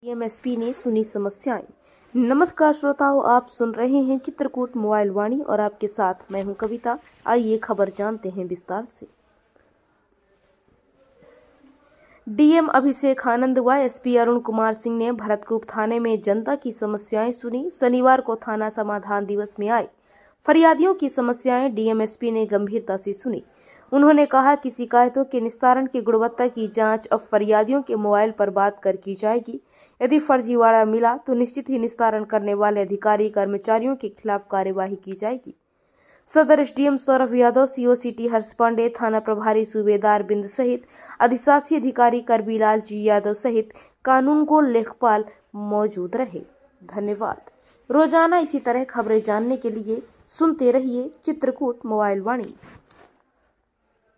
DM SP ने सुनी समस्याएं। नमस्कार श्रोताओं, आप सुन रहे हैं चित्रकूट मोबाइल वाणी और आपके साथ मैं हूं कविता। आइए खबर जानते हैं विस्तार से। डीएम अभिषेक आनंद व एसपी अरुण कुमार सिंह ने भरतकूप थाने में जनता की समस्याएं सुनी। शनिवार को थाना समाधान दिवस में आए फरियादियों की समस्याएं डीएमएसपी ने गंभीरता से सुनी। उन्होंने कहा कि शिकायतों के निस्तारण की गुणवत्ता की जांच अब फरियादियों के मोबाइल पर बात कर की जाएगी। यदि फर्जीवाड़ा मिला तो निश्चित ही निस्तारण करने वाले अधिकारी कर्मचारियों के खिलाफ कार्यवाही की जाएगी। सदर SDM Saurabh Yadav, CO city Harsh Pande, थाना प्रभारी सूबेदार बिंद सहित अधिशासी अधिकारी करबीलाल जी यादव सहित कानून को लेखपाल मौजूद रहे। धन्यवाद। रोजाना इसी तरह खबरें जानने के लिए सुनते रहिए चित्रकूट मोबाइल वाणी।